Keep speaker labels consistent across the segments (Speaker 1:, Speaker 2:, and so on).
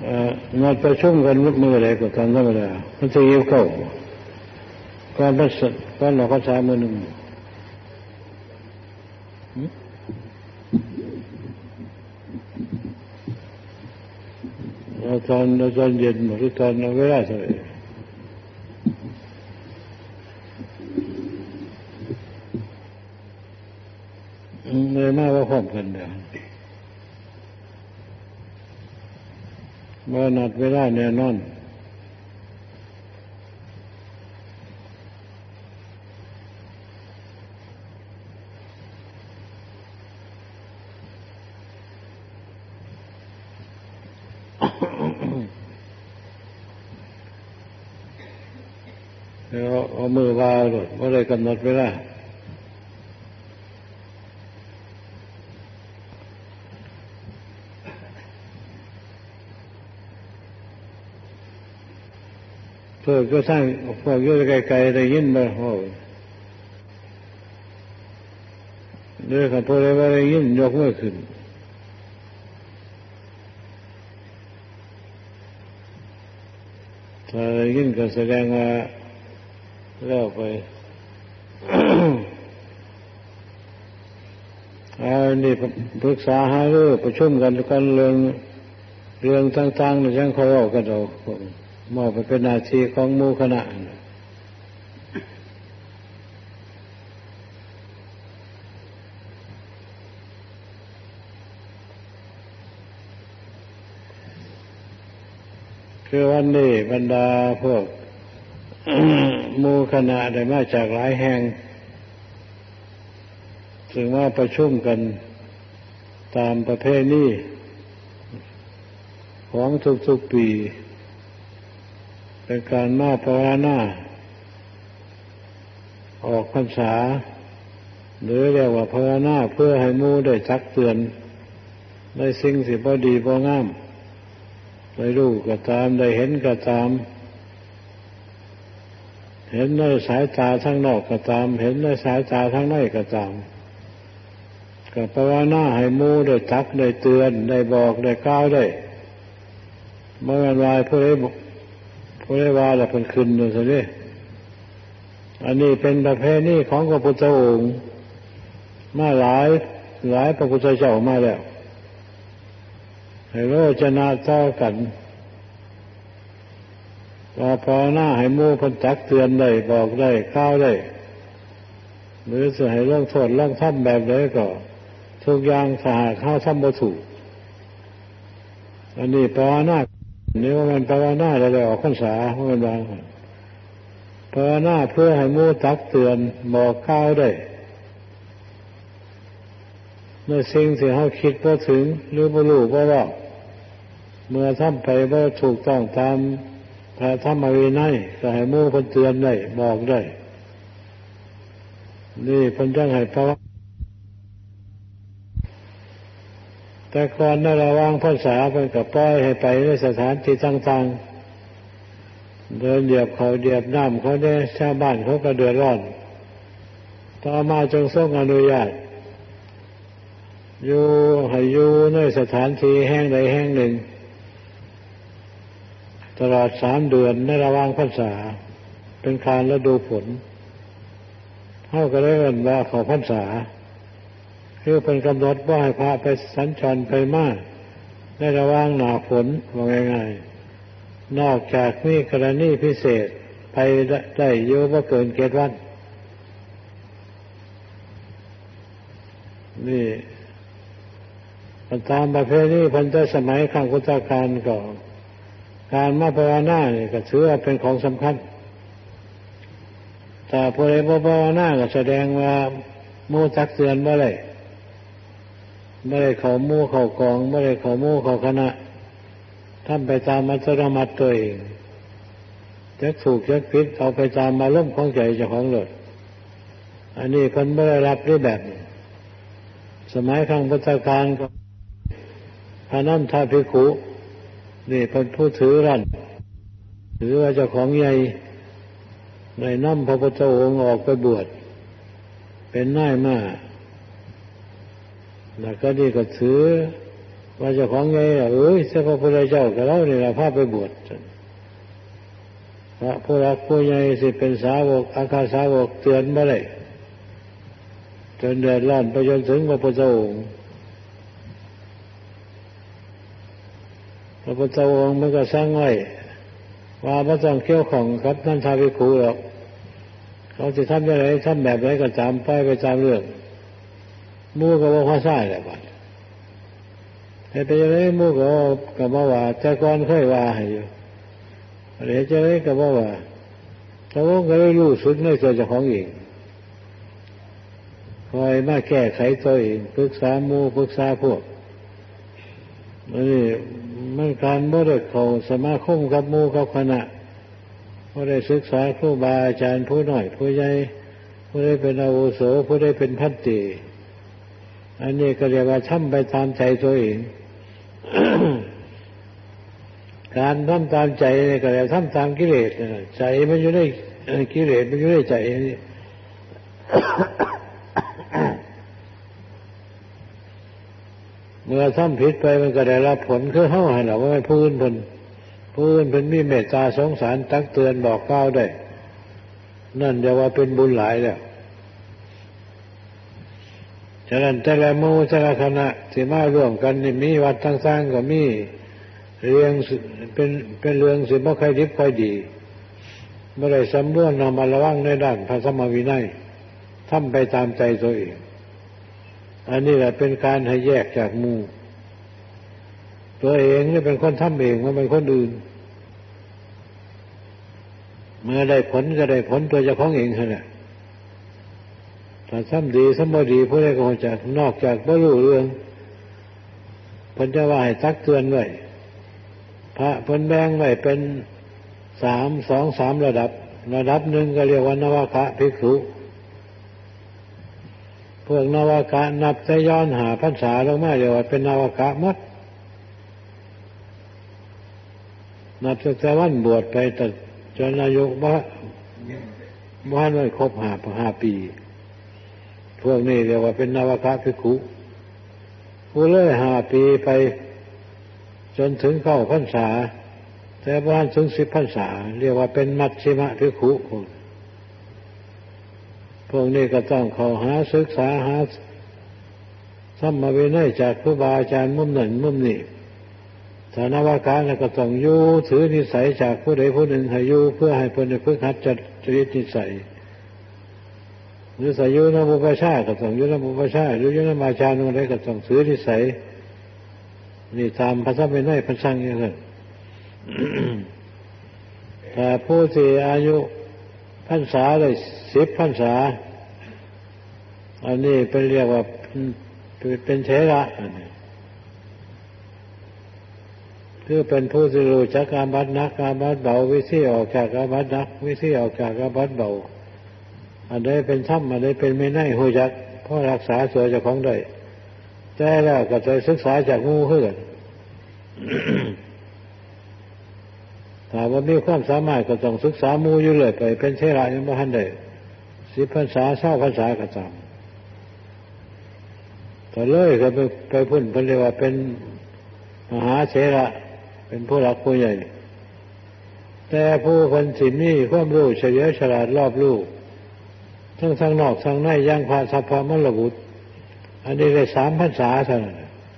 Speaker 1: นัดประชุมกันมืออะไรก็ตามธรรมดามันจะเยี่ยวเข้าก่อนเราก็ใช้มือหนึ่งตอนเย็นหรือตอนเวลาเท่าไหร่เลยมาว่าพร้อมกันเดี๋ยวว่านัดเวลาแน่นอนแล้วเอามือวางหลดว่าเลยกำหนดเวลาเพื่อก็สร้างพวกอยู่ไกลๆได้ยินมาโอ้เรื่องของพวกอะไรได้ยินยกมือขึ้นถ้าได้ยินก็แสดงว่าแล้วไป นี่ปรึกษาหารือประชุมกันเรื่องต่างๆในช่างเขาเอากันเอามอบไปเป็นหน้าที่ของหมู่คณะคือวันนี้บรรดาพวก หมู่คณะได้มาจากหลายแห่งถึงว่าประชุมกันตามประเพณีของทุกๆปีเป็นการมาภาวนาออกพรรษาหรือเรียกว่าภาวนาเพื่อให้หมู่ได้จักเตือนได้สิ่งที่บ่ดีบ่งามได้รู้ก็ตามได้เห็นก็ตามเห็นในสายตาทั้งนอกก็ตามเห็นในสายตาทั้งในก็ตามก็ภาวนาให้หมู่ได้จักได้เตือนได้บอกได้กล่าวได้เมื่อวันวายผู้ใดว่าแล้วเพิ่นขึ้นอยู่ซะนี่อันนี้เป็นประเพณีของพระพุทธองค์มาหลายพระพุทธเจ้ามาแล้วให้โรจนะต่อกันว่าภาวนาให้หมู่เพิ่นจักเตือนได้บอกได้กล่าวได้หรือจะให้ลงโทษลงทับแบบใดก็ทุกอย่างถ้าหากเข้าทำบ่ถูกอันนี้ภาวนานี่ว่ามันภาวนาแล้วออกพรรษาว่ามันว่าภาวนาเพื่อให้หมู่ตักเตือนบอกกล่าวได้ในสิ่งที่เฮาคิดบ่ถึงหรือบ่รู้บ่ว่าเมื่อทำไปบ่ถูกต้องตามพระธรรมวินัยก็ให้หมู่เพิ่นเตือนได้บอกได้นี่เพิ่นจังให้ภาวนาแต่ก่อนในระหว่างพรรษาเพิ่นก็ปล่อยให้ไปในสถานที่ต่างๆเดินเหยียบเขาเหยียบน้ำเขาได้ชาวบ้านเขาก็เดือดร้อนต่อมาจงทรงอนุญาตให้อยู่ในสถานที่แห่งใดแห่งหนึ่งตลอด3 เดือนในระหว่างพรรษาเป็นการฤดูฝนเขาก็ได้เรียกว่าเขาพรรษาคือเป็นกำหนดว่าให้พระไปสัญจรไปมาในระหว่างหน้าฝนว่าง่ายๆนอกจากมีกรณีพิเศษไปได้อยู่บ่เกิน7 วันนี่ตามประเพณีพันธสมัยครั้งพุทธกาลก็การมาภาวนานี่ก็ถือว่าเป็นของสำคัญแต่ผู้ใดบ่ภาวนาก็แสดงว่าหมู่ตักเตือนบ่ได้ไม่ได้เข้าหมู่เข้ากองไม่ได้เข้าหมู่เข้าคณะทำไปตามอัตโนมัติตัวเองจะถูกจะผิดเอาไปตามอารมณ์ของใจเจ้าของเลยอันนี้เพิ่นไม่ได้รับด้วยแบบนี้สมัยครั้งพุทธกาลก็พระนันทภิกขุนี่เป็นผู้ถือรั่นถือว่าเจ้าของใหญ่ในนำพระพุทธองค์ออกไปบวชเป็นนายมาแล้วก็นี่ก็ถือว่าเจ้าของไงเจ้าพระพุทธเจ้ากับเราเนี่ยพาไปบวชพระผู้รักผู้ใหญ่สิเป็นสาวกอาคาสาวกเตือนมาเลยจนเดือดร้อนไปจนถึงพระพุทธองค์พระพุทธองค์มันก็สร้างไว้ว่าพระต้องเกี่ยวของครับท่านชาวภิกขุหรอกเขาจะทำอย่างไรทำแบบไรก็จำไปตามเรื่องมู่ก็ว่าข้อซ่าแหละบัดแต่เป็นอย่างไรมู่ก็บอกว่าแต่ก่อนเคยว่าให้อยู่เดี๋ยวจะได้ก็บอกว่าเขาก็ได้รู้สึกในตัวเจ้าของเองคอยมาแก้ไขตัวเองปรึกษาหมู่ปรึกษาพวกนี่มันการบ่ได้เข้าสมาคมกับหมู่กับคณะบ่ได้ศึกษาครูบาอาจารย์ผู้น้อยผู้ใหญ่ผู้ได้เป็นอาวุโสผู้ได้เป็นพันติอันนี้ก็เรียกว่าทำไปตามใจตัวเอง การทำตามใจนี่ก็เรียกทำตามกิเลสใจมันอยู่ในกิเลสมันอยู่ในใจนี่ เมื่อทำผิดไปมันก็ได้รับผลคือเฮาให้เราว่าผู้อื่นเพิ่นมีเมตตาสงสารตักเตือนบอกกล่าวได้นั่นเรียกว่าเป็นบุญหลายแล้วฉะนั้นแต่ละหมู่แต่ละคณะที่มาร่วมกันนี่มีวัดต่างๆก็มีเรื่องเป็นเรื่องสิบ่ค่อยดิบค่อยดีบ่ได้สำรวมระมัดระวังในด้านพระธรรมวินัยทำไปตามใจตัวเองอันนี้แหละเป็นการให้แยกจากหมู่ตัวเองนี่เป็นคนทำเองไม่เป็นคนอื่นเมื่อได้ผลก็ได้ผลตัวเจ้าของเองเท่านั้นถ้าทำดีทำบ่ดีผู้ใดก็คงจะนอกจากบ่รู้เรื่องเพิ่นจะว่าให้ตักเตือนไว้พระเพิ่นแบ่งไว้เป็น3ระดับหนึ่งก็เรียกว่านวากะภิกขุพวกนวากะนับแต่ย้อนหาพรรษาลงมาเรียกว่าเป็นนวากะหมดนับแต่วันบวชไปแต่จนอายุบ่ได้ครบ5 ปีพวกนี้เรียกว่าเป็นนวากะภิกขุผู้เลย5 ปีไปจนถึงเข้าพรรษาแต่บ้านถึง10 พรรษาเรียกว่าเป็นมัชฌิมภิกขุพวกนี้ก็ต้องเข้าหาศึกษาหาธรรมวินัยจากครูบาอาจารย์มุมนั้นมุมนี้ถ้านวากะก็ต้องอยู่ถือนิสัยจากผู้ใดผู้หนึ่งให้อยู่เพื่อให้เพิ่นได้ฝึกหัดจัดจริตนิสัยหรือสัยอยู่นำอุปชาก็ต้องอยู่นำอุปชาหรืออยู่นำอาจารย์อะไรก็ต้องถือนิสัยนี่ตามพระธรรมวินัยเพิ่นสั่งอย่างนั้น แต่ผู้ที่อายุพรรษาได้10 พรรษาอันนี้เป็นเรียกว่าเป็นเถระคือเป็นผู้ที่รู้จักอาบัติหนักอาบัติเบาวิธีออกจากอาบัติหนักวิธีออกจากอาบัติเบาอันใดเป็นธรรมอันใดเป็นไม่ได้หูจักเพราะรักษาส่วนเจ้าของได้แต่แล้วก็จะศึกษาจากหมู่เพื่อน ถ้าว่ามีความสามารถก็ต้องศึกษาหมู่อยู่เลยไปเป็นเถระยังบ่ทันได้10 พรรษา20 พรรษาก็ตามแต่เลยก็ไปพุ่นเพิ่นเรียกว่าเป็นมหาเถระเป็นผู้หลักผู้ใหญ่แต่ผู้คนสิมีความรู้เฉลียวฉลาดรอบรู้ทั้งทางนอกทางในยังพระสัพพมลบุตรอันนี้ได้3 พรรษาเท่านั้น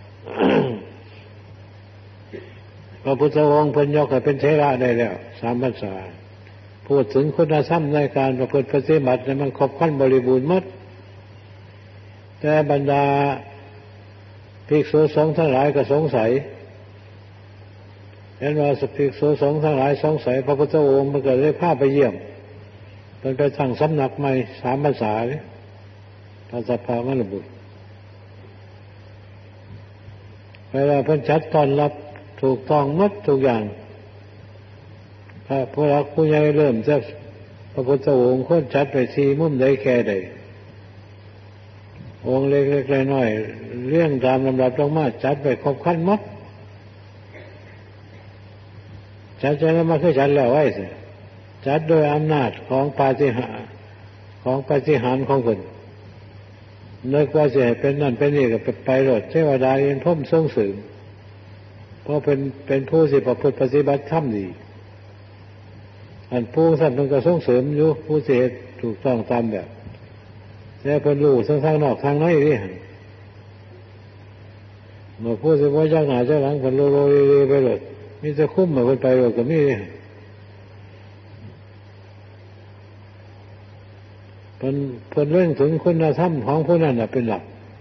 Speaker 1: พระพุทธองค์เพิ่นยกให้เป็นเถระได้แล้ว3 พรรษาพูดถึงคุณธรรมในการประพฤติปฏิบัติมันครบครันบริบูรณ์หมดแต่บรรดาภิกษุสงฆ์ทั้งหลายก็สงสัยเห็นว่าภิกษุสงฆ์ทั้งหลายสงสัยพระพุทธองค์มันก็เลยพาไปเยี่ยมเป็นไปตั้งสำนักใหม่3 พรรษาเลยพระสัพพมลบุตรเวลาเพิ่นจัดต้อนรับถูกต้องหมดทุกอย่างพระผู้รักผู้ใหญ่เริ่มจากพระพุทธองค์คนจัดไปทีมุมใดแค่ใดองค์เล็กๆน้อยๆเรื่องตามลำดับลงมาจัดไปครบครันหมดจัดแล้วมาคือจัดแล้วไว้สิจัดโดยอำนาจของปาฏิหาริย์ของคนนึกว่าจะเป็นนั่นเป็นนี่ก็ไปโลดเทวดาเรียนพรหมทรงเสริมเพราะเป็นผู้สิประพฤติปฏิบัติธรรมดีอันผู้สัตว์มันก็ส่งเสริมอยู่ผู้เสดถูกต้องตามแบบแต่เพิ่นรู้ทางนอกทางในนี่เมื่อผู้สิว่าเจ้าหน้าเจ้าหลังเพิ่นโลโลเรไปเลยมีจะคุ้มเหมือนเพิ่นไปเลยก็มีเพิ่นเรื่องถึงคุณธรรมของผู้นั้นเป็นหลัก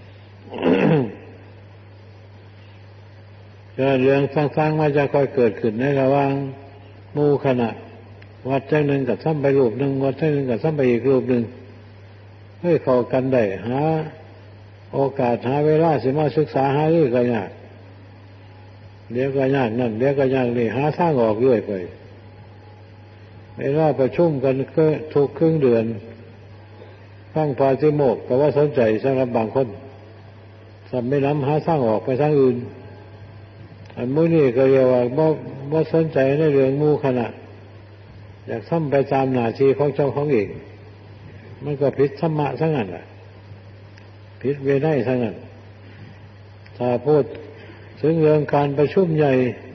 Speaker 1: เรื่องสร้างๆมาจะค่อยเกิดขึ้นในระหว่างหมู่คณะวัดจังหนึ่งกับซ้ำไปรูปหนึ่งวัดจังหนึ่งกับซ้ำไปอีกรูปหนึ่งเพื่อเข้ากันได้หาโอกาสหาเวลาสิมาศึกษาหาเรื่องก็ยากเดี๋ยวก็ยากนั่นเดี๋ยวก็ยากนี่หาทางออกเรื่อยไปเวลาประชุมกันก็ทุกครึ่งเดือนฟังปาฏิโมกข์ก็ว่าสนใจสำหรับบางคนสัมไม่นำหาทางออกไปทางอื่นอันมื้อนี้ก็เรียกว่าบ่สนใจในเรื่องหมู่คณะอยากทำไปตามหน้าที่ของเจ้าของเองมันก็ผิดธรรมะทั้งนั้นแหละผิดเวไนยทั้งนั้นถ้าพูดถึงเรื่องการประชุมใหญ่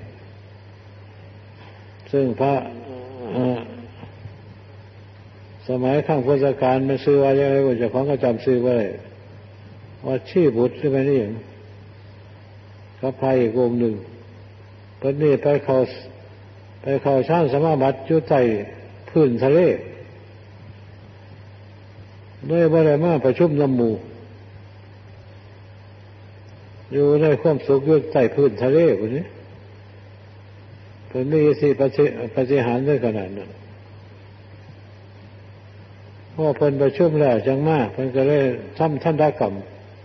Speaker 1: ซึ่งพระสมัยข้างพุทธกาลมันซื้อว่าอย่างไรว่าเจ้าของก็จำซื้อไว้ว่าชี้บุตรใช่ไหมนี่อย่างกับพายอีกองหนึ่งตอนนี้ไปเข้าชานสมาบัติอยู่ใต้พื้นทะเลด้วยบ่ได้มาประชุมน้ำหมู่อยู่ในความสุขอยู่ใต้พื้นทะเลคนนี้เพิ่นมีสิปฏิหารด้วยขนาดนั้นเพราะเพิ่นประชุมแล้วจังมากเพิ่นก็เลยทำทันตกรรม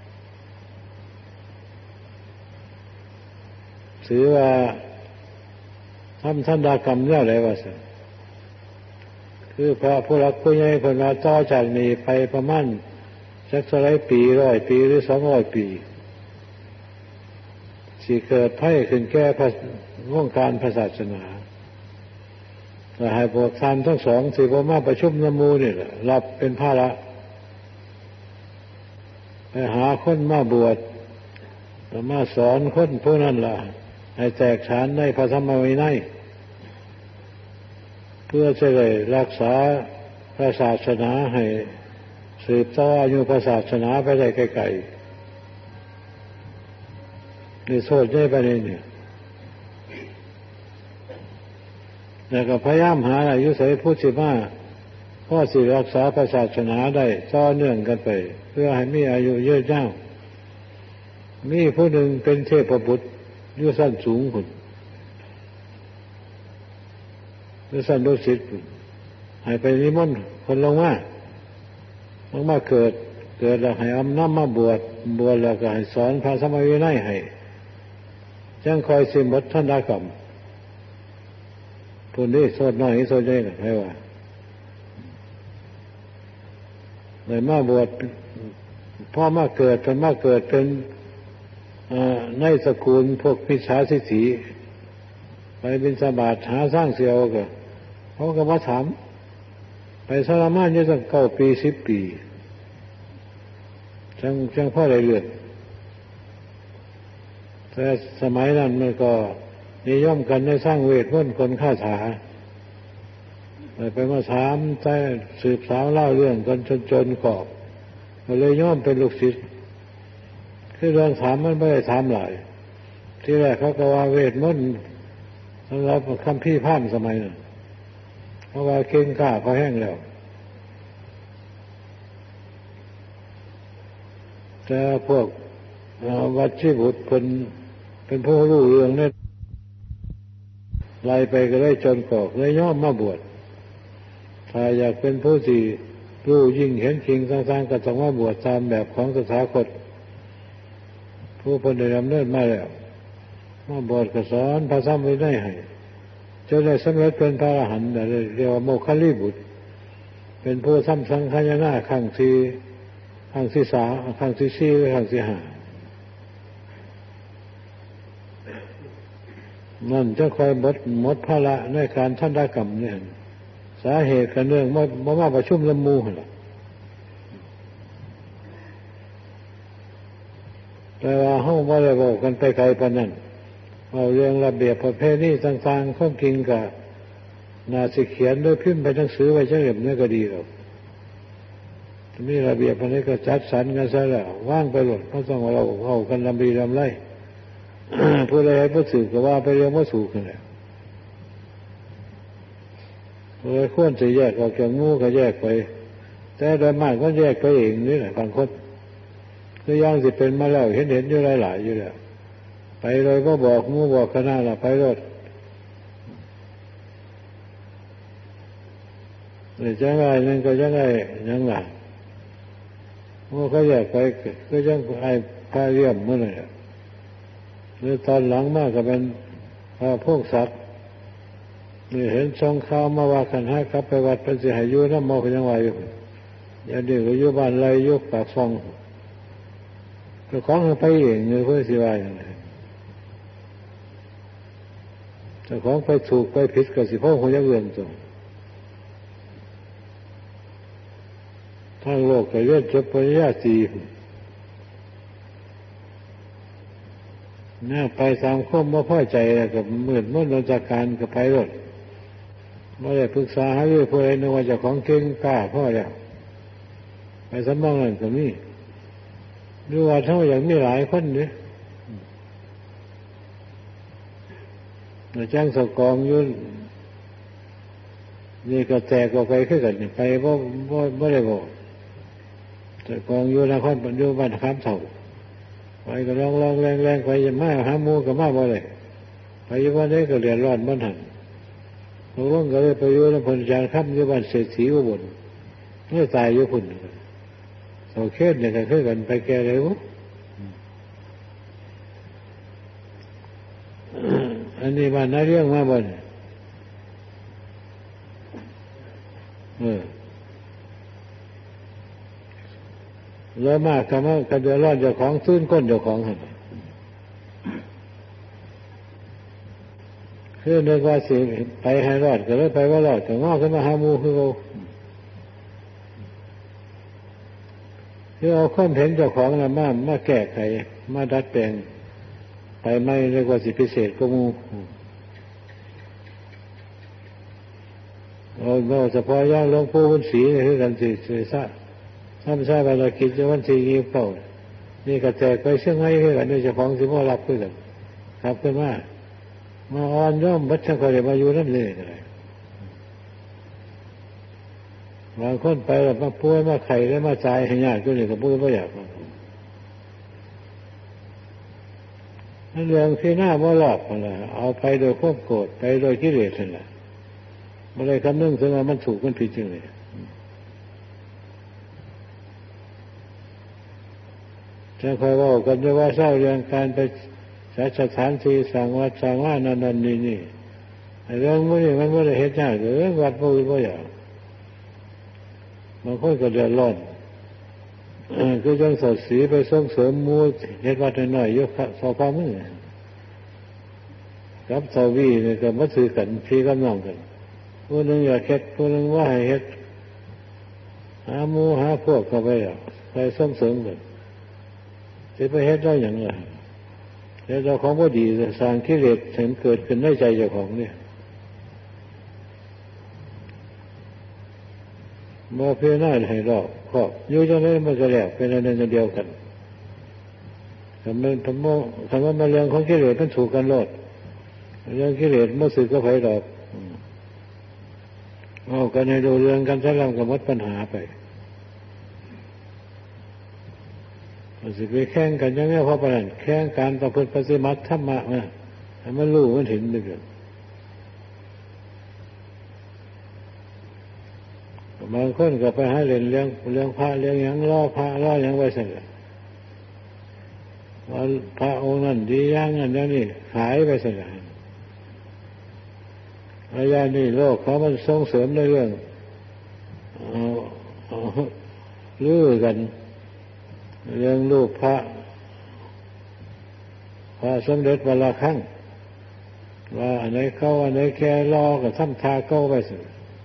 Speaker 1: ถือว่าทำทันตกรรมเนี่ยอะไรวะสิคือพระผู้รักผู้ใหญ่เพิ่นว่าต่อจากนี้ไปประมาณสัก100 ปี100 ปีหรือ200 ปีสิเกิดภัยขึ้นแก่วงการศาสนาแต่ให้พวกท่านทั้งสองสิบ่มาประชุมน้ำมูนี่แหละรับเป็นภาระไปหาคนมาบวชมาสอนคนผู้นั้นล่ะให้แตกฉานในพระธรรมวินัยเพื่อจะได้รักษาพระศาสนาให้สืบต่ออายุพระศาสนาไปได้ไกลๆนี่โทษใหญ่ประเด็นเนี่ยแล้วก็พยายามหาอายุใส่ผู้สิมาพ่อสิรักษาพระศาสนาได้ต่อเนื่องกันไปเพื่อให้มีอายุยืดยาวมีผู้หนึ่งเป็นเทพบุตรอยู่สั้นสูงคุณอยู่สั้นดุสิตให้ไปนิมนต์คนลงมาเกิดแล้วให้เอาน้ำมาบวชแล้วก็ให้สอนพระธรรมวินัยให้จังคอยสิหมดท่านดากรรมผู้นี้โทษน้อยนี้โทษใหญ่ไม่ว่าเลยมาบวชพ่อมาเกิดเป็นในสกุลพวกมิจฉาทิฏฐิไปบิณฑบาตหาสร้างเสียวก็เขาก็มาถามไปทรมานอยู่ตั้ง9 ปี10 ปีจังพ่อได้เลือดแต่สมัยนั้นมันก็นิยมกันในสร้างเวทมนต์คนฆ่าถาไปมาถามแต่สืบสาวเล่าเรื่องกันจนกอบก็เลยย่อมเป็นลูกศิษย์คือเรื่องถามมันไม่ได้ถามหลายที่แรกเขาก็ว่าเวทมนต์สำหรับคำพี่พามสมัยนั้นเพราะว่าเก่งกล้าพอแห้งแล้วแต่พวกวัดชีบุตรเป็นผู้รู้เรื่องเนี่ยไล่ไปก็ได้จนกอกเลยย่อมมาบวชถ้าอยากเป็นผู้ที่รู้ยิ่งเห็นจริงต่างๆก็ต้องมาบวชตามแบบของตถาคตผู้คนได้ดำเนินมาแล้วมาบวชก็สอนพระธรรมวินัยให้จนได้สำเร็จเป็นพระอรหันต์เรียกว่าโมคคัลลิบุตรเป็นผู้ทำสังฆายนาครั้งที่3ครั้งที่4ครั้งที่5นั่นจะคอยหมดภาระในการทันตกรรมเนี่ยสาเหตุกันเนื่องมาประชุมลำมูหรอแต่ว่าเฮาบ่ได้บอกกันไปไกลปานนั้นเอาเรื่องระเบียบประเพณีต่างๆข้อจริงกับน่าสิเขียนด้วยพิมพ์ไปหนังสือไว้จังเล่มนี่ก็ดีหรอกมีระเบียบอะไรก็จัดสรรกันซะแล้วว่างไปหมดเพราะต้องเราเอากันลำดีลำไร ผู้ใดให้ผู้สื่อก็ว่าไปเรื่องผู้สู่กันแหละผู้ใดควรจะแยกออกจากงูก็แยกไปแต่โดยมากก็แยกไปเองนี่แหละบางคนคือย่างสิเป็นมาแล้วเห็นอยู่หลายๆอยู่แล้วไปเลยก็บอกงูบอกคณะละไปรถนี่จังไรนั่นก็จังไรยังหลังงูเขาแยกไปก็จังไอ้พาเยี่ยมเมื่อไหร่หรือตอนหลังมากก็เป็นพวกสัตว์นี่เห็นช่องข่าวมาว่าขันห้ากลับไปวัดเป็นสิหายุน้ำมอก็ยังไหวอยู่อย่าเดี๋ยวอยู่บ้านไรยุบปากฟองก็ของไปเองเงยเพื่อสิว่าอย่างไรแต่ของไปถูกไปผิดกับสิพ่อคงยังเรื่องตรงทางโลกก็เรียนจบปริญญาตรีน่าไปตามข้อมาพ่อใจกับมืดมุ่นจากการกับไปรถไม่ได้ปรึกษาหารือผู้ใดนึกว่าจะของเก่งกล้าพ่อแล้วไปสมองนั่นก็มีดูว่าเท่าอย่างมีหลายคนเนี่ยจ้างสกองยุ่นนี่ก็แตกออกไปขึ้นกันไปไม่ได้บอกแต่กองอยู่นครปัญญาบ้านข้ามเถ่าไปก็ลองแรงไปจะมาหาหมูก็มาบ่เลยไปอยู่วันนี้ก็เรียนร้อนบ้านหันหลวงก็เลยไปอยู่ในพลจารข้ามอยู่บ้านเศรษฐีอุบลเมื่อตายอยู่พุ่นโอเคเนี่ยก็ขึ้นกันไปแก่เลยวุ้อันนี้บ้านน่าเรื่องมาบ่นแล้วมากคำว่ากันเดือดร้อนเจ้าของตื้นก้นเจ้าของหันคือนึกว่าสิไปให้รอดก็เลยไปว่ารอดก็งอกขึ้นมาหามูคือเราคือเอาความเห็นเจ้าของน่ะมาแก้ไขมาดัดแปลงไปไม่เรียกว่าสิพิเศษก็มูเราเฉพาะย่างหลวงปู่วุ้นศรีนี่คือกันสิซะถ้าไม่ใช่เวลาคิดจะวันที่ยี่เป้านี่ก็แจกไปเชื่อง่ายคือกันโดยเฉพาะสิพ่อรับคือกันครับขึ้นมาอ่อนย่อมบัดช่างก็เลยมาอยู่นั่นเลยอะไรบางคนไปแบบมาป่วยมาไข้แล้วมาตายให้ญาติก็เลยกับพูดไม่อยากนั่นเรื่องที่หน้าว่าหลอกอะไรเอาไปโดยควบโกรธไปโดยกิเลสนั่นแหละไม่ได้คำนึงถึงว่ามันถูกมันผิดจริงเลยจะคอยว่ากันจะว่าเศร้าเรื่องการไปสถานที่สั่งวัดสั่งว่านั่นนี่เรื่องนี้มันไม่ได้เห็นยากเรื่องวัดพูดไม่อยากบางคนก็เดือดร้อนคือจังสดสีไปส่งเสริมมูเฮ็ดวัดหน่อยยกสอความมือกับสวีเนี่ยก็มาซื้อกันพี่กับน้องกันผู้หนึ่งอยากเฮ็ดผู้หนึ่งว่าให้เฮ็ดหามูหาพวกเข้าไปแล้วไปส่งเสริมกันจะไปเฮ็ดได้อย่างไรแล้วเจ้าของก็ดีสร้างกิเลสเห็นเกิดขึ้นในใจเจ้าของเนี่ยมาเพื่อหน้าให้รอบครอบอยู่จังได๋มันก็แล้วเป็นอันหนึ่งอันเดียวกันคำว่ามาเรื่องของกิเลสมันถูกกันโลดเรื่องกิเลสมันสึกก็ไผดอกเอากันให้ดูเรื่องกันซะแล้วก็หมดปัญหาไปสิไปแข่งกันยังไงเพราะประเด็นแข่งการประพฤติปฏิบัติธรรมะนะให้มันรู้มันเห็นด้วยกันบางคนก็ไปหาเรื่องพระเรื่องหยังล่อพระล่อหยังไว้เสร็จว่าพระองค์นั้นดีอย่างนั้นอย่างนี้ขายไปเสร็จระยะนี้โลกเขามันส่งเสริมในเรื่องลือกันเรื่องรูปพระสมเด็จวันละครั้งว่าอันไหนเข้าอันไหนแค่รอกับซ้ำทาเข้าไปสิ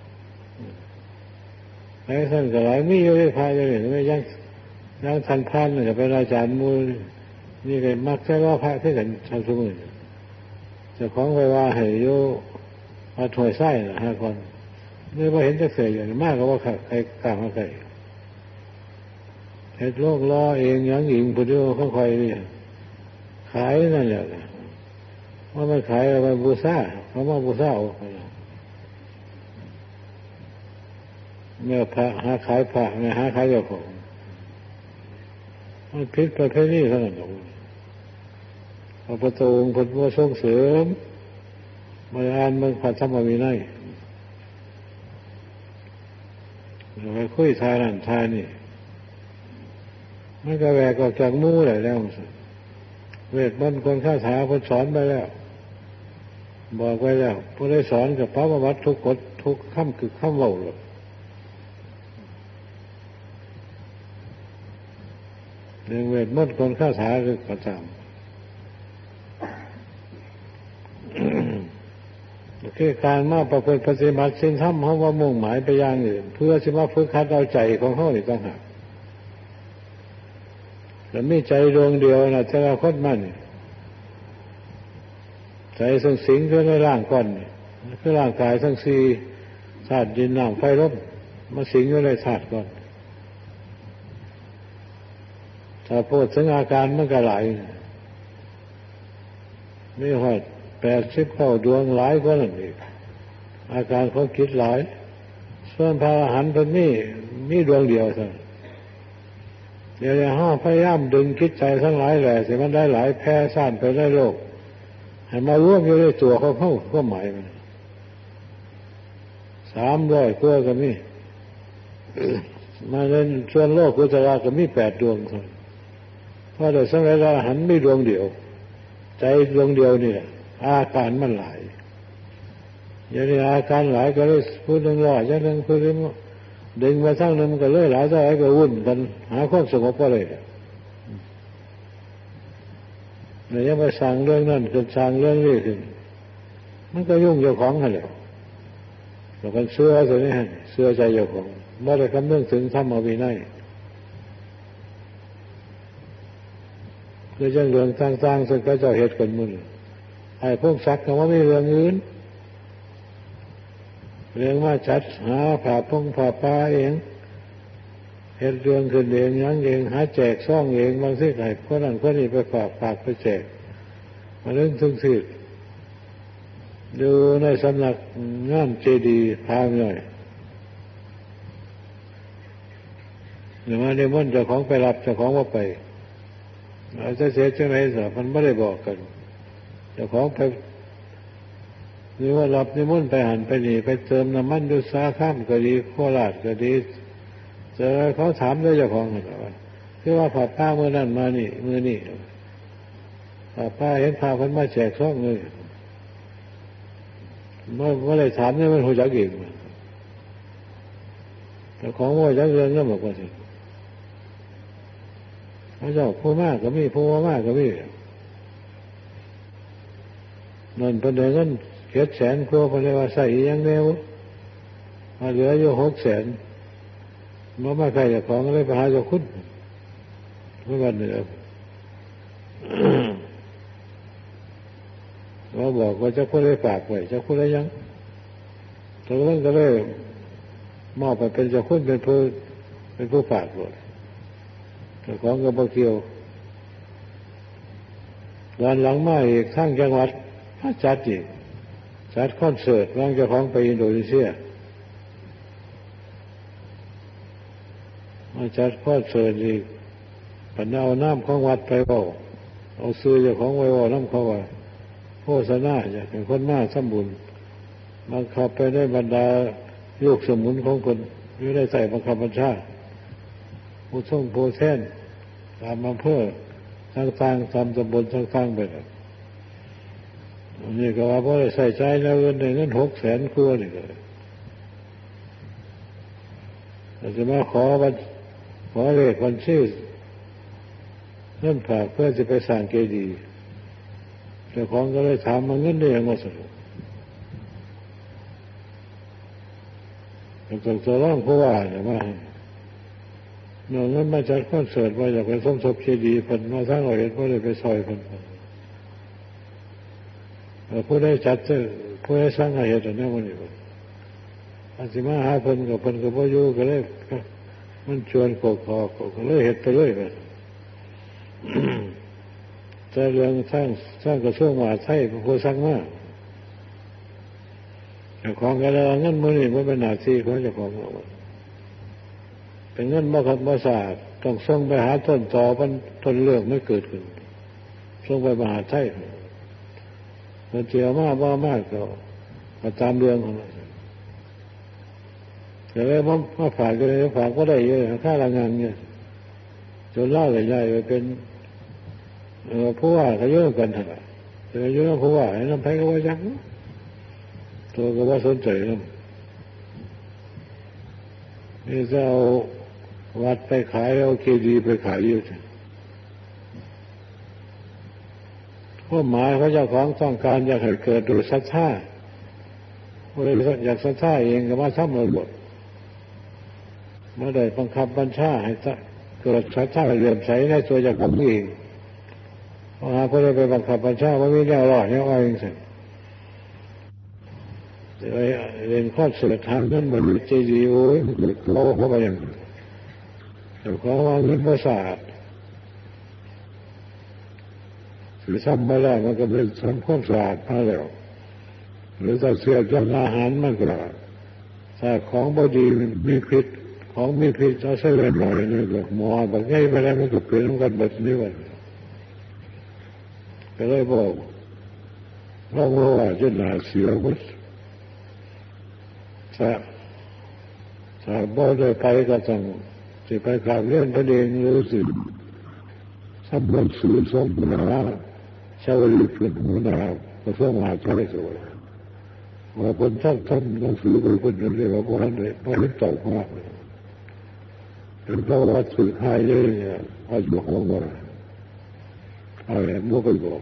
Speaker 1: ไอ้ท่านก็หลายมีอยู่ในพระอยู่นี่ไม่ยังทันพันเนี่ยเป็นอาจารย์มูนี่ก็มักใช้ว่าพระที่กันชาวสมุนจะของไว้ว่าให้อยู่มาถวยไส้นะ5 คนนี่ว่าเห็นจะเสียอยู่มากก็ว่าใครกล้ามาใครเห็ดโลกล้อเองยังอิงผู้เดียวเขาคอยนี่ขายนั่นแหละว่ามันขายอะไรบูซ่าเขาว่าบูซ่าเนี่ยพระหาขายพระเนี่ยหาขายเจ้าของมันพิษประเภทนี้เท่านั้นเองพระพุทธองค์พุทธว่าส่งเสริมมาอ่านเมืองพระธรรมวินัยเราไปคุยทายนั่นทายนี่มันก็แหวกออกจากมู่เลยแล้วเวทมนต์คนคาถาคนสอนไปแล้วบอกไว้แล้วผู้ได้สอนกับพระประวัติทุกกฎทุกคำคือคำเว้าหรอกเรื่องเวทมนต์คนคาถาคือประจำคือการมาประพฤติปฏิบัติสิ่งธรรมเขาว่ามุ่งหมายไปอย่างอื่นเพื่อจะมาฝึกหัดเอาใจของเขาอีกต่างหากแล้วมีใจดวงเดียวนะจะเอาคนมันใจซึ่งสิงคือในร่างก่อนคือร่างกายทั้งสี่ธาตุดินน้ำไฟลมมาสิงอยู่ในธาตุก่อนถ้าพูดถึงอาการมันก็หลายนี่หอด80 เข้าดวงหลายกว่านั้นอีกอาการเขาคิดหลายส่วนพระอรหันต์เป็นมีดวงเดียวเท่านั้นเดี๋ยวห้าพยายามดึงคิดใจทั้งหลายแหละสิมันได้หลายแพร่ซ่านไปได้โลกให้มาร่วมอยู่ในตัวเขาก็หมายมัน300 กว่าก็มีมาในส่วนโลกกุศลก็มี8 ดวงเท่านั้นเพราะแต่สมัยพระอรหันต์มีดวงเดียวใจดวงเดียวนี่แหละอาการมันหลายอย่างนี้อาการหลายก็เลยพูดหนึ่งร้อยอย่างหนึ่งพูดหนึ่งดึงมาทั้งนึงก็เลยหลายเท่าไหร่ก็วุ่นกันหาความสงบก็เลยเนี่ยยังไปสั่งเรื่องนั้นจนสั่งเรื่องนี้ขึ้นมันก็ยุ่งเจ้าของกันแหละแต่กันเชื่อตัวนี้เชื่อใจเจ้าของไม่ได้คำนึงถึงธรรมวินัยคือจังเรื่องต่างๆซึ่งเขาเจ้าเหตุกันมุ่นไอ้พวกซักเขาว่าไม่เรื่องอื่นเรื่องว่าจัดหาผ่าพงผ่าป้าเองเหตุเรื่องขึ้นเองยังเองหาแจกซ่องเองบางสิ่งไหนคนนั้นคนนี้ไปฝากไปแจกมาเรื่องทุกสิ่งดูในสำนักงานเจดีย์พาหน่อยหรือว่าในม่นเจ้าของไปรับเจ้าของว่าไปอาจจะเสียจังไรสิมันไม่ได้บอกกันเจ้าของไปหรือว่ารับนิมนต์ไปหันไปนี่ไปเติมน้ำมันดูสาข้ามก็ดีโคราชก็ดีเจอเขาถามด้วยเจ้าของกันว่าคือว่าผ่าป้าเมื่อนั้นมานี่เมื่อนี่ผ่าป้าเห็นพาคนมาแจกซ่องเลยเมื่อไรถามเนี่ยมันหัวจักเองเจ้าของว่าจักเรื่องนั่นบอกว่าสิพระเจ้าผู้มากก็มีผู้มากก็มีนั่นประเดี๋ยวนั้น700,000 กว่าคนเลยว่าใส่ยังแนวมาเหลืออยู่600,000มาใครจะของก็เลยไปหาเจ้าคุณเมื่อวันเหนือเราบอกว่าเจ้าคุณได้ฝากไว้เจ้าคุณได้ยังตรงนั้นก็เลยมอบไปเป็นเจ้าคุณเป็นผู้ฝากไว้เจ้าของก็บ่เกี่ยววันหลังมาอีกทั้งจังหวัดจัดอีกจัดคอนเสิร์ตวางเจ้าของไปอินโดนีเซียมาจัดคอนเสิร์ตอีกปัญญาเอาน้ำของวัดไปเว้าเอาซื้อเจ้าของไว้เว้าน้ำเขาว่าโฆษณาจะเป็นคนมาสมบูรณ์บังคับไปได้บรรดาลูกสมุนของคนอยู่ได้ใส่บังคับบัญชาผู้ท่องผู้แท่นตามอำเภอต่างๆตามตำบลต่างๆไปนี่ก็ว่าเพราะใส่ใจแล้วเงินในเงิน600,000 กว่านี่ก็จะมาขอเลขวันชื่อเงินฝากเพื่อจะไปสร้างเจดีย์เจ้าของก็เลยถามมาเงินได้ยังไงสรุปแล้วก็จะร้องเพราะว่าเนี่ยว่าเงินมาจากคอนเสิร์ตมาจากไปสมทบเจดีย์เพิ่นมาสร้างเอาเห็นเพราะเลยไปซอยเพิ่นผู้ได้จัดผู้ได้สร้างเหตุเนี่ยมันนี่อาสิมาหาเพิ่นกับเพิ่นกับพ่ออยู่ก็เลยมันชวนกอกก็เลยเหตุไปเลยไปแต่เรื่องสร้างกระทรวงมหาดไทยผู้สร้างมากแต่ของกันแล้วเงินมือนี่มันเป็นหน้าที่ของเจ้าของเราเป็นเงินบ่ครับบ่สะอาดต้องส่งไปหาต้นตอต้นเรื่องไม่เกิดขึ้นส่งไปมหาดไทยมันเจียวมากบ่มากก็ตามเรื่องของมันแต่แล้วมาฝากก็เลยฝากก็ได้เยอะค่าแรงงานเนี่ยจนเล่าใหญ่ๆไปเป็นผู้ว่าเขาเยอะกันทั้งนั้นแต่เยอะผู้ว่าไอ้น้ำไผ่ก็ว่าจังตัวก็ว่าสนใจนะนี่จะเอาวัดไปขายเอาเจดีย์ไปขายอยู่ข้อหมายเขาเจ้าของต้องการอยากให้เกิดโดยศรัทธาอยากศรัทธาเองก็มาทำระบบไม่ได้บังคับบัญชาให้เกิดศรัทธาเลื่อมใสในตัวเจ้าของเองเพราะหาเพื่อไปบังคับบัญชาว่ามีแนวรอดแนวอะไรอย่างนี้เรียนข้อเสือทางนั้นมันเจดีย์โอ้ยเขาไปอย่างแต่เขาว่าเงินภาษาหรือซ้ำมาแล้วมันก็เป็นสังคมศาสตร์มาแล้วหรือถ้าเสียจนอาหารมันก็ถ้าของบดีมีพิษของมีพิษจะใช้เล่นหน่อยนี่ก็หมอบอกง่ายไปแล้วมันก็เป็นกันแบบนี้วันก็เลยบอกว่าจะหนาเสียก็ถ้าบ่ได้ไปก็ต้องจะไปกราบเรียนพระเดชรู้สึกสำนักสื่อสงฆ์นะชาวลิขิตนะครับก็ส่งมาใช้สวยว่าคนชอบทำหนังสือเป็นคนเรียกว่าคนนั้นเลยเพราะเล่นตกมากเลยเป็นเพราะว่าสื่อไทยเนี่ยว่าอยู่ของเราอะไรมั่วไปบอก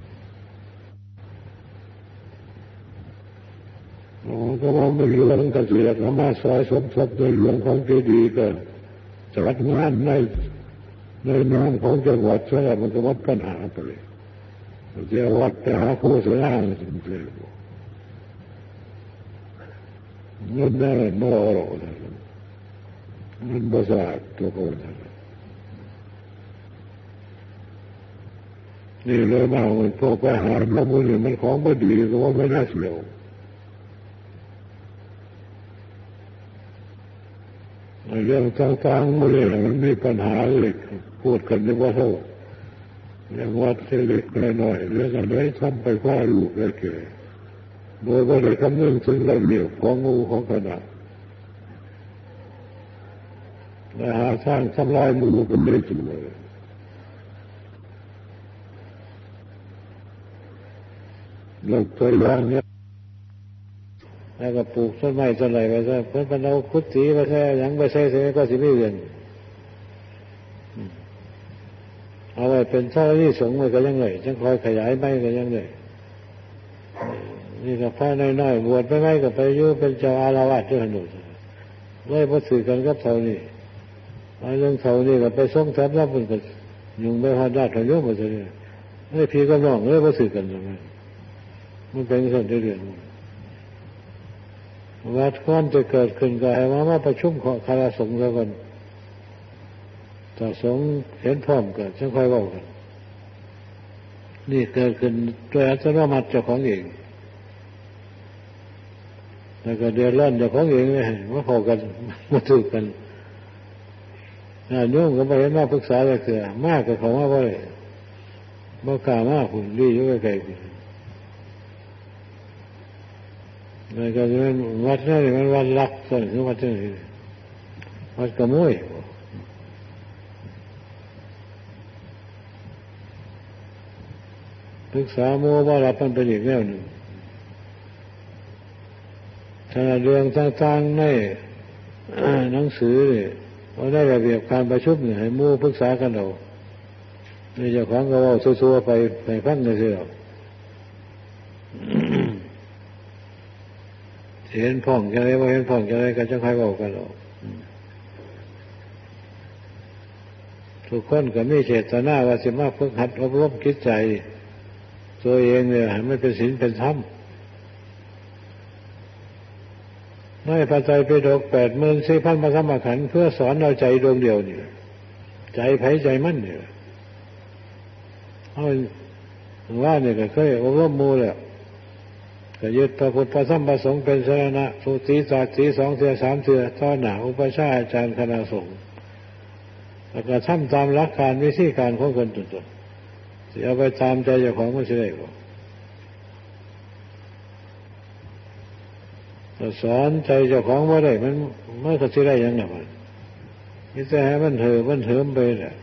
Speaker 1: ก็ว่าไม่รู้เรื่องกระเสียกมาซอยสมทบโดยหลวงของเจดีย์ก็จัดงานในน้ำของจังหวัดใช่ไหมมันก็วัดปัญหาไปเลยเจ้าวัดไปหาโฆษณาเงินได้บ่หรอกเงินบ่สะอาดตัวคนนี่เลยมาพวกไปหาพระมุนีมันของไม่ดีก็ว่าไม่น่าเสียวเรื่องต่างๆมันมีปัญหาเล็กพูดกันในว่าเท่าเรื่องวัดเล็กน้อยเรื่องอะไรทำไปว่าลูกได้แก่โดยว่าได้คำนึงถึงระเบียบของงูของคณะและหาสร้างทำลายมือกันไม่จริงเลยเราเคยวางเนี่ยแล้วก็ปลูกต้นไม้ต้นไหลไปซะเพื่อนเราคุดสีไปซะยังไปใช้เสร็จก็สิไม่เรียนเอาไว้เป็นเจ้าที่สงฆ์มันก็ยังไงจังคอยขยายไปก็ยังไงนี่ก็พระน้อยๆบวชไปไหมก็ไปอยู่เป็นเจ้าอาวาสด้วยหนุนเลยพอสื่อกันก็เท่านี้เรื่องเท่านี้ก็ไปส่งแถมรับมันก็ยุ่งไปหอดญาติเขาเยอะหมดเลยไม่พี่ก็น้องเลยพอสื่อกันทำไมมันเป็นส่วนที่เรียนวัดความจะเกิดขึ้นก็ให้มาประชุมของคณะสงฆ์แล้วกันถ้าสงฆ์เห็นพร้อมกันจะค่อยบอกกันนี่เกิดขึ้นโดยอัตโนมัติเจ้าของเองแล้วก็เดือดร้อนเจ้าของเองเลยมาพอกันมาถูกกันโยมก็ไปมาปรึกษาอะไรเกิดมากกับเขาว่าอะไรบ่กล้ามากคุณดีอยู่ไกลๆแล้วก็มันวัดนั่นมันวัดลักส่วนคือวัดนี่วัดกระมุยศึกษาโมว่ารับมันเป็นอีกแนวหนึ่งถ้าเรื่องต่างๆในหนังสือเนี่ยว่าได้ระเบียบการประชุมเนี่ยให้มู่ปรึกษากันเอานี่เจ้าของก็ว่าซัวๆไปฟังเลยสิเราเห็นพ่องจะไรว่าเห็นพ่องจะไรก็จะใครบอกกันหรอกทุกคนก็มีเจตนาว่าสิมาฝึกหัดอบรมจิตใจตัวเองเนี่ยให้มันเป็นศีลเป็นธรรมในพระไตรปิฎก84,000 พระธรรมขันธ์เพื่อสอนเราใจดวงเดียวนี่ใจไผใจมันนี่เอาว่าเนี่ยก็เคยอบรมหมู่แล้วก็ยึดพระพุทธพระธรรมพระสงฆ์เป็นสรณะสุติสัตติ2 เทื่อ 3 เทื่อต่อหน้าอุปัชฌาย์อาจารย์คณะสงฆ์แล้วก็ทำตามหลักการวิธีการของคนตนๆสิเอาไปตามใจเจ้าของมันสิได้บ่ถ้าสอนใจเจ้าของบ่ได้มันก็สิได้หยังน่ะมันมีแต่ให้มันเหิมไปแหละ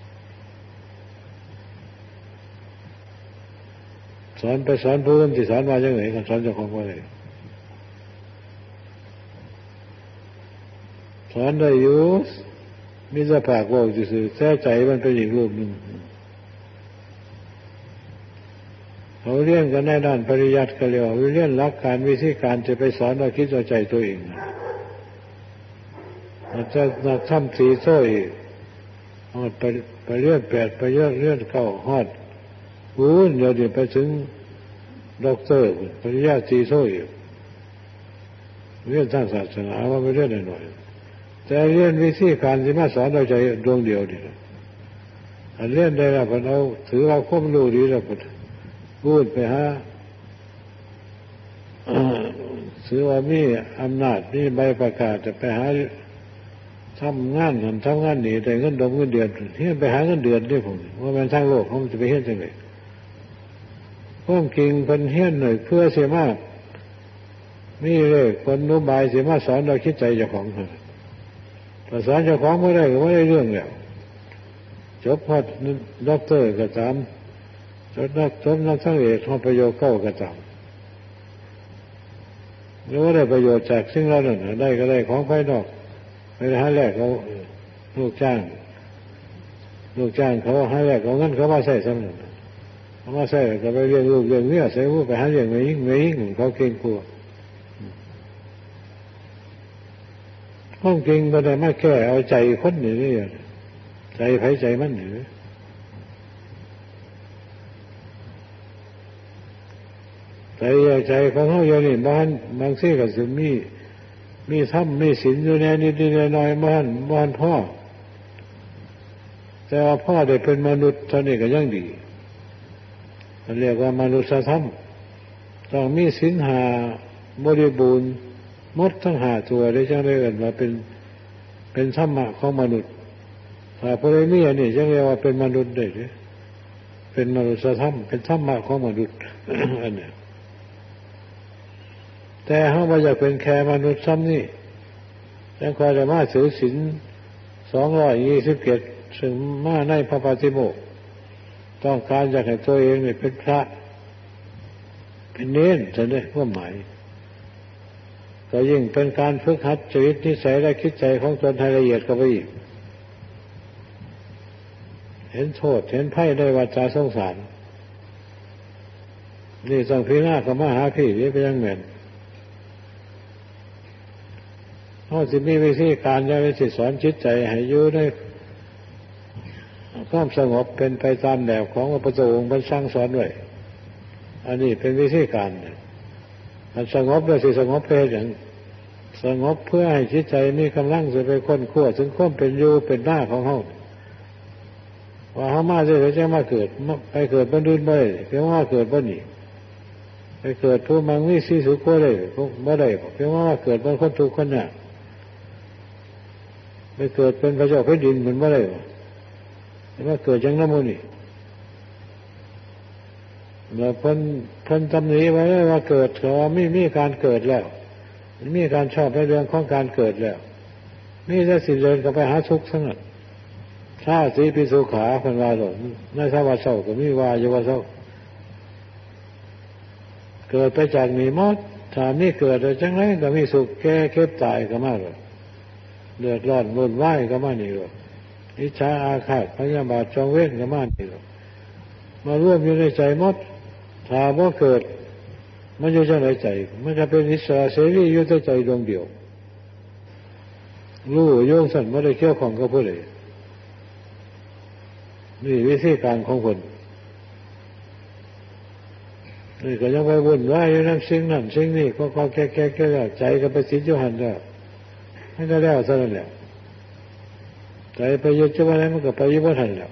Speaker 1: สอนไปสอนผู้อื่นสิสอนว่าจังได๋ก็สอนเจ้าของบ่ได้สอนได้อยู่มีแต่ปากเว้าซื่อๆแต่ใจมันเป็นอีกรูปหนึ่งเขาเรียนกันในด้านปริยัติก็เรียกว่าเรียนหลักการวิธีการจะไปสอนว่าคิดว่าใจตัวเองมันจะทำสีโซ่อีกไปเรียน8ไปเรียน9ฮอดเดี๋ยวไปถึงด็อกเตอร์ปริญญาตรีโซ่อีกเรียนทางศาสนาว่าไม่เรียนหน่อยแต่เรียนวิธีการที่มาสอนเราใจดวงเดียวนี่อันเรียนได้แล้วเราถือเราควบรู้ดีแล้วพูดไปหาถือว่ามีอำนาจมีใบประกาศจะไปหาทำงานหนีแต่เงินดอกเงินเดือนเฮียนไปหาเงินเดือนด้วยผมว่ามันทั้งโลกเขาจะไปเฮียนจังไงพ้องกิงเพิ่นเฮียนหน่อยเพื่อเสียมากมีเลยคนนุบายเสียมาสอนเราคิดใจเจ้าของแต่สอนเจ้าของไม่ได้ก็ไม่ได้เรื่องแล้วจบพอด็อกเตอร์ก็ตามจบนักสังเอกทำประโยชน์ก็ตามหรือว่าได้ประโยชน์จากสิ่งเหล่านั้นได้ก็ได้ของภายนอกไปหาแรกเขาลูกจ้างเขาหาแรกเขาเงินเขามาใส่สำนักเขามาใส่ก็ไปเลี้ยงลูกเลี้ยงเมียใส่ผู้ไปหาเลี้ยงไม่ยิ่งเขาเก่งกลัวห้องเก่งก็ได้มาแค่เอาใจคนนี่ใจไผใจมันหรือใจของเขาอย่างนี้บางสิ่งก็จะมีธรรมมีศีลอยู่ในนิดๆน้อยๆบ้านพ่อแต่ว่าพ่อได้เป็นมนุษย์เท่านี้ก็ยังดีเรียกว่ามนุษยธรรมต้องมีศีล5บริบูรณ์หมดทั้ง5ตัวได้จังได้กันว่าเป็นธรรมะของมนุษย์ถ้าพอได้มีอันนี้จังเรียกว่าเป็นมนุษย์ได้เป็นมนุษยธรรมเป็นธรรมะของมนุษย์ อันนี้แต่เขาไม่อยากเป็นแค่มนุษย์ซ้ำนี่ยังคอยจะมาถือศีล227ซึ่งมาในพระปฏิโมกข์ต้องการอยากให้ตัวเองเนี่ยเป็นพระเป็นเน้นจะได้ความหมายก็ยิ่งเป็นการฝึกหัดชีวิตนิสัยและคิดใจของตนให้ละเอียดเข้าไปอีกเห็นโทษเห็นภัยได้วาจาสงสารนี่ต้องพิจารณากับมาหาพี่นี่เป็นยังไงเขาจะมีวิธีการจะไปสอนจิตใจให้อยู่ในความสงบเป็นไปตามแนวของพระพุทธองค์ท่านสั่งสอนไว้อันนี้เป็นวิธีการมันสงบด้วยสิสงบเพื่ออย่างสงบเพื่อให้จิตใจมีกำลังจะไปค้นคว้าถึงความเป็นอยู่เป็นหน้าของเขาว่าเขามาจะมาเกิดไปเกิดบนดินไม่ได้เพียงว่าเกิดบนนี้ไปเกิดผู้มังมีสีสุขก็ได้ไม่ได้เพียงว่าเกิดบนคนทุกข์คนหนักไปเกิดเป็นพระเจ้าแผ่นดินเหมือนไม่ได้แต่ว่าเกิดจังน้ำมันนี่แล้วเพิ่นตำหนิไว้ว่าเกิดเขาไม่มีการเกิดแล้วมีการชอบในเรื่องของการเกิดแล้วนี่ถ้าสิเดินก็ไปหาทุกข์ทั้งนั้นถ้าสีปิสุขาคนว่าหรอกในสวรรค์เศร้าก็มีว่าอยู่ว่าเศร้าเกิดไปจากมีมดถ้ามีเกิดจังไรก็มีสุขแก่เก็บตายก็มาหรอกเดือดร้อนวุ่นวายก็มานี่หรอกอิจฉาอาฆาตพยาบาทจองเวรก็มานี่หรอกมาร่วมอยู่ในใจมดถ้าบ่เกิดมันอยู่ในใจมันจะเป็นอิสระเสรีอยู่ในใจดวงเดียวรู้โยงสั่นไม่ได้เกี่ยวข้องกับผู้ใดนี่วิธีการของคนนี่ก็ยังไปวุ่นวายอยู่นั่นสิ่งนั้นสิ่งนี้ก็แก้ใจก็ไปสิจุหันแล้วให้ได้แล้วซะนั่นแหละใจไปยึดจุวันนั้นมันก็ไปยึดว่าทันแล้ว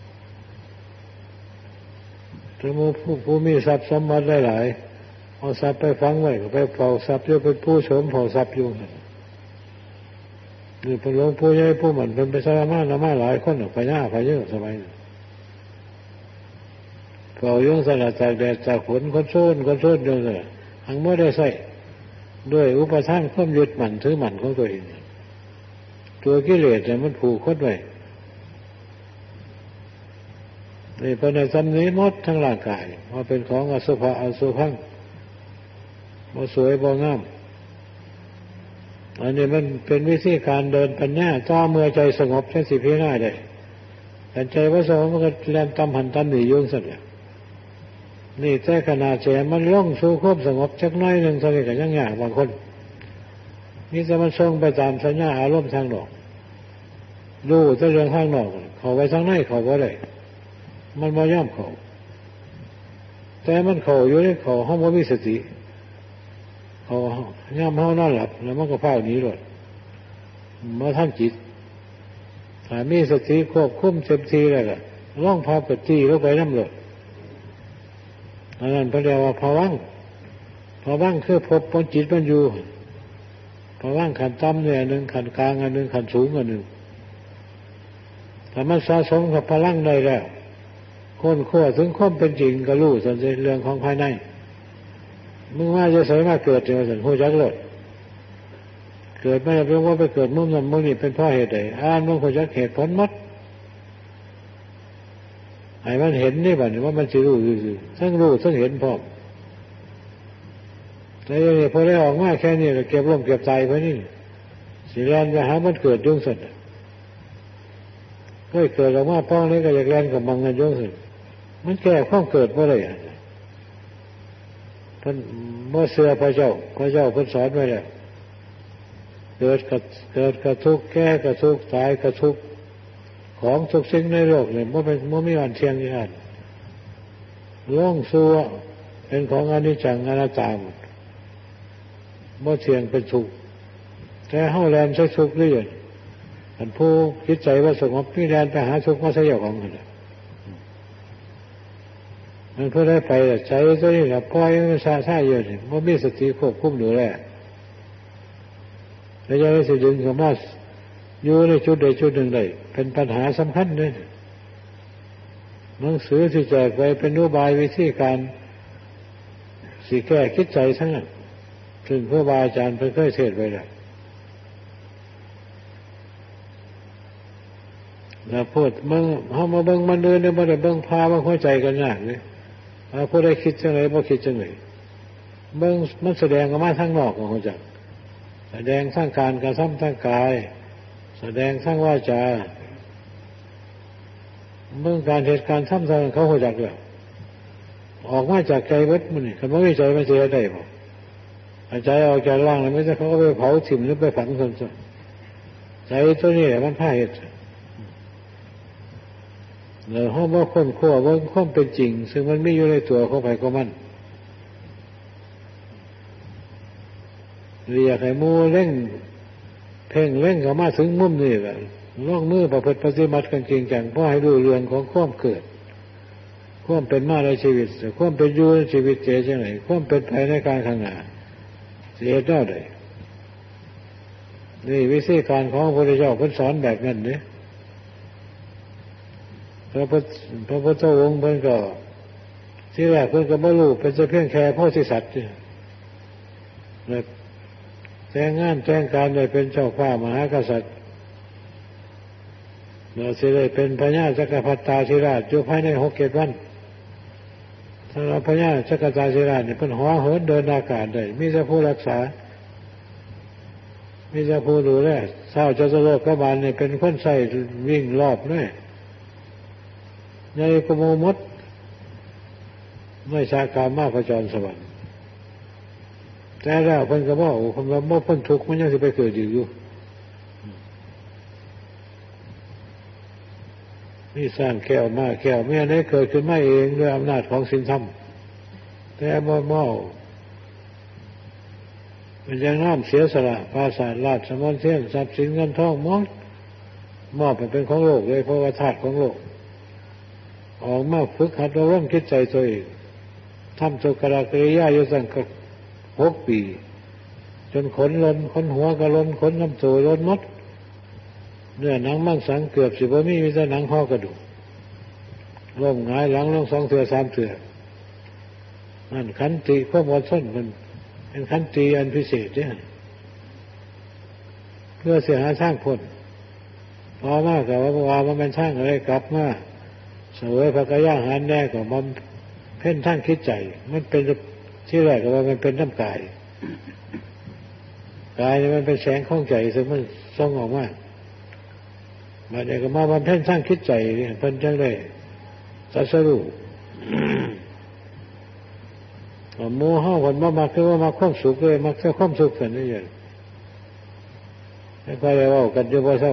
Speaker 1: ถ้าผู้มีทรัพย์สมบัติหลายๆเอาทรัพย์ไปฝังไว้ก็ไปเฝ้าทรัพย์อยู่เป็นผู้โสมเฝ้าทรัพย์อยู่นี่เป็นหลวงปู่ใหญ่ผู้หมั่นเป็นไปสารมาหลายคนไปหน้าไปเยอะสมัยเฝ้ายุ่งสลัดจากแดดจากฝนคนโซนเดินเลยหังไม่ได้ใส่ด้วยอุปทานความยึดมั่นถือมั่นของตัวเองตัวกิเลสเนี่ยมันผูกคดไว้นี่ภายในสำนี้หมดทั้งร่างกายว่าเป็นของอสุภะอสุภังบ่สวยบ่งามอันนี้มันเป็นวิธีการเดินปัญญาต่อเมื่อใจสงบแค่สิพิจารณาได้แต่ใจว่าสงบมันก็แล่นตำหันตำหนียุ่งสักอย่างนี่แต่ขนาดแฉมันล่องสู่ควบสงบสักน้อยหนึ่งสักอย่างยังยากบางคนนี่จะมันทรงไปตามสัญญาอารมณ์ทางนอกรู้แต่เรื่องข้างนอกเขาไปทางในเขาก็ได้มันบ่ย่อมเขาแต่มันเขาอยู่ในเขาห้องว่ามีสติเขาย่ำห้องนอนหลับแล้วมันก็พาหนีหลดมาทำจิตถ้ามีสติควบคุมเต็มที่เลยก็ล่องพาปฏิลงไปน้ำหลดอันนั้นเขาเรียกว่าภวังค์คือพบบนจิตมันอยู่ภวังค์ขันต่ำเนี่ยหนึ่งขันกลางอันหนึ่งขันสูงอันหนึ่งถ้ามันสะสมกับพลังได้แล้วคนขั้วถึงความเป็นจริงก็รู้ส่วนเรื่องของภายในมึงว่าจะสวยมาเกิดเนี่ยสันหูจักโลดเกิดไม่ได้เป็นว่าไปเกิดมุ่งนั้นมุ่งนี้เป็นเพราะเหตุใดอ่านมึงหูจักเหตุผลมัดไอ้มันเห็นนี่บ่เนี่ยว่ามันสิรู้อยู่ทั้งรู้ทั้งเห็นพร้อมแต่ยังนี่พอได้ออกมาแค่นี้เก็บลมเก็บใจไว้นี่สิแลนไปหามันเกิดยุ่งสุดก็เกิดออกมาป้องนี้ก็อยากแลนกับมังเงินยุ่งสุดมันแก้ความเกิดเมื่อไรท่านเมื่อเสือพระเจ้าเพิ่นสอนไว้แล้วเกิดกระทุกข์แก้กระทุกข์ตายกระทุกข์ของทุกสิ่งในโลกเนี่ยมันมีวันเที่ยงอย่างนั้นล่องซัวเป็นของอนิจจังอนัตตาเมื่อเที่ยงเป็นทุกข์แต่เฮาแลนใช้ทุกข์เรื่อยอันผู้คิดใจว่าสงบนี่แลนไปหาทุกข์มาใช้ยาของมันมันเพื่อได้ไปใจตัวนี้แหละปล่อยมันซาเยอะนี่มันมีสติควบคุมดูแลแล้วจะได้สิดึงกับมาอยู่ในจุดใดจุดหนึ่งได้เป็นปัญหาสำคัญเลยหนังสือที่แจกไปเป็นนโยบายวิธีการสิแก้คิดใจทั้งนั้นถึงครูบาอาจารย์เพิ่นเคยเทศน์ไว้แล้วพูดมึงเฮามาเบิ่งมันเดินเนี่ยบ่ได้เบิ่งพามาเข้าใจกันยากนี่ผู้ใดคิดจังไดบ่คิดจังไดเบิ่งมันแสดงออกมาทางนอกของเขาจักแสดงทางการกระทำทางกายแสดงทางวาจาเบิ่งการเหตุการณ์ทำทางเขาเข้าจักแล้วออกมาจากใจเบิดมื้อนี่คันบ่มีใจมันสิเฮ็ดได้บ่ใจออกจากร่างแล้วไม่ใช่เขาก็ไปเผาถิ่มหรือไปฝังคนซะใจตัวนี้แหละมันพาเหตุแล้วห้องว่าคนขั้วว่าความเป็นจริงซึ่งมันไม่อยู่ในตัวเข้าไปก็มันเรียกให้มูเร่งเพ่งเร่งเข้ามาถึงมุมนี่แหละล่องมือประพฤติปฏิบัติกันจริงจังเพื่อให้ดูเรื่องของความเกิดความเป็นมาในชีวิตความเป็นอยู่ในชีวิตเจ๊จังไหนความเป็นไปในการข้างหน้าเสียเจ้าใดนี่วิธีการของพระพุทธเจ้าเพิ่นสอนแบบนั้นเนี่ยพระพุทธองค์เพิ่นก็ที่แรกเพิ่นก็บ่รู้เป็นเพียงแค่โพธิสัตว์เนี่ยแต่งงานแต่งการได้เป็นเจ้าฟ้ามหากษัตริย์เราสิได้เป็นพญาจักรพรรดิธิราชอยู่ภายใน6-7 วันถ้าเราพญาจักรพรรดิธิราชเนี่ยเพิ่นห่อเหินเดินอากาศได้มีแต่ผู้รักษามีแต่ผู้ดูแลเศร้าจตุโลกบาลเนี่ยเป็นคนใส่วิ่งรอบเลยในกโมมดไม่ชากามมาพจรสวรรค์แต่แล้วเพิ่นก็บอกคนว่าบ่พ้นทุกข์มันยังสิไปเกิดอยู่นี่สร้างแก้วมาแก้วแม่ได้เกิดขึ้นมาเองด้วยอำนาจของศีลธรรมแต่บ่เมามันยังห้ามเสียสละภาษาราชสมณเทียนทรัพย์สินเงินทองมอบไปเป็นของโลกเลยเพราะว่าธาตุของโลกออกมาฝึกหัดอบรมคิดใจตัวเองทำสุขกิริยาอยู่สั่งก็6 ปีจนขนล้นขนหัวก็ล้นขนน้ำตัวล้นหมดเนื้อหนังมังสังเกือบสิบ่มีแต่หนังห่อกระดูกล้มหงายหลังลง2 เทื่อ 3 เทื่อนั่นขันติความอดทนมันเป็นขันติอันพิเศษเนี่ยเพื่อเสียหาสร้างผลพอมากกับว่ามันเป็นช่างอะไรกลับมาเสวยพระกายอาหารแน่กับมันเพ่นทั้งคิดใจมันเป็นที่แรกก็ว่ามันเป็นน้ำกายมันเป็นแสงของใจซึ่งมันส่องออกมาบัดนี้ก็มาบำเพ็ญสร้างคิดใจนี่เพิ่นจังได้ตรัสรู้หมู่เฮาคนบ่มักคือว่ามักความสุขเลยมักแค่ความสุขกันนี่อย่างไม่ค่อยได้เว้ากันอยู่บ่เซา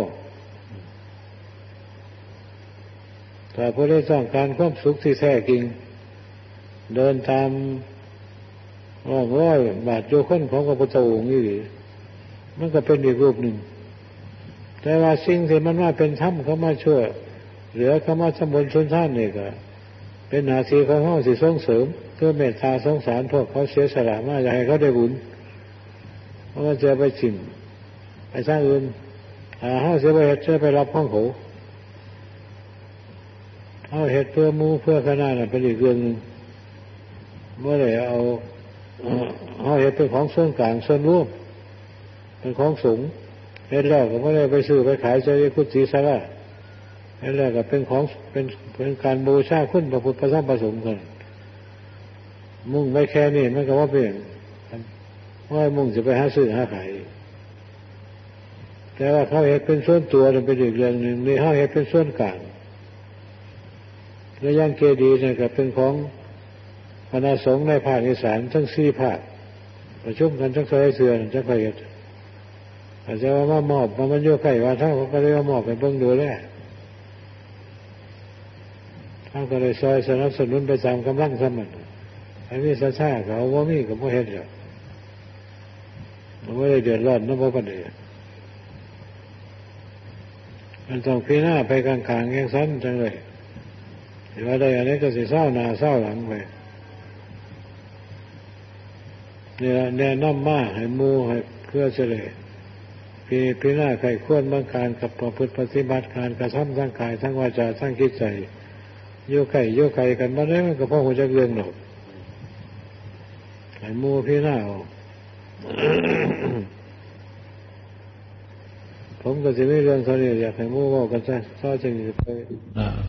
Speaker 1: ถ้าผู้ใดต้องการความสุขที่แท้จริงเดินตามร้อยบาทโยคนของพระพุทธองค์นี่มันก็เป็นอีกรูปหนึ่งแต่ว่าสิ่งที่มันว่าเป็นธรรมเขามาช่วยเหลือเขามาสมบูรณ์ชนชาตินี่ก็เป็นหน้าที่ของเฮาสิส่งเสริมเพื่อเมตตาสงสารพวกเขาเสียสละมาอยากให้เขาได้บุญเพราะว่าจะไปชิมไปสร้างอื่นเฮาเสียไปเฮ็ดจะไปรับของเขาเฮาเฮ็ดเพื่อหมู่เพื่อคณะน่ะเป็นอีกเรื่องนึงบ่ได้เอาเฮาเฮ็ดเป็นของส่วนกลางส่วนรวมเป็นของสงฆ์เฮ็ดแล้วก็บ่ได้ไปซื้อไปขายใส่กุฏิศาลาเฮ็ดแล้วก็เป็นของเป็นการบูชาคุณพระพุทธพระธรรมพระสงฆ์กันมุ่งไว้แค่นี้มันก็ว่าเป็นว่ามุ่งจะไปหาซื้อหาขายแต่ว่าเขาเฮ็ดเป็นส่วนตัวเป็นอีกเรื่องนึงนี่เฮาเฮ็ดเป็นส่วนกลางและย่างเจดีย์นี่ก็เป็นของคณะสงฆ์ในภาคอีสานทั้ง4 ภาคประชุมกันจังไสเสือจังไสเฮ็ดอาจจะว่ามอบมันอยู่ใกล้ว่าเท่าก็เลยมอบไปเบิ่งดูแลท่านก็เลยซอยสนับสนุนไปตามกำลังสมันไอ้มีศรัทธาเขาบ่มีก็บ่เฮ็ดแล้วมันบ่ได้เดือดร้อนนำบ่ปานใดมันต้องพิจารณาไปกลางๆอย่างซั่นจังเลยว่าได้อันนี้ก็สิเศร้าหน้าเศร้าหลังไปนี่แนะนำมาให้หมู่ให้เพื่อเฉลยพิจารณาไข้ควรบางการกับประพฤติปฏิบัติการกระทำทั้งกายทั้งวาจาทั้งจิตใจโยไก่กันมาได้มันก็พอหัวจักเรื่องหรอกให้หมู่พิจารณาเอาผมก็สิมีเรื่องเท่านี้อยากให้หมู่เว้ากันซะซะจึงสิไป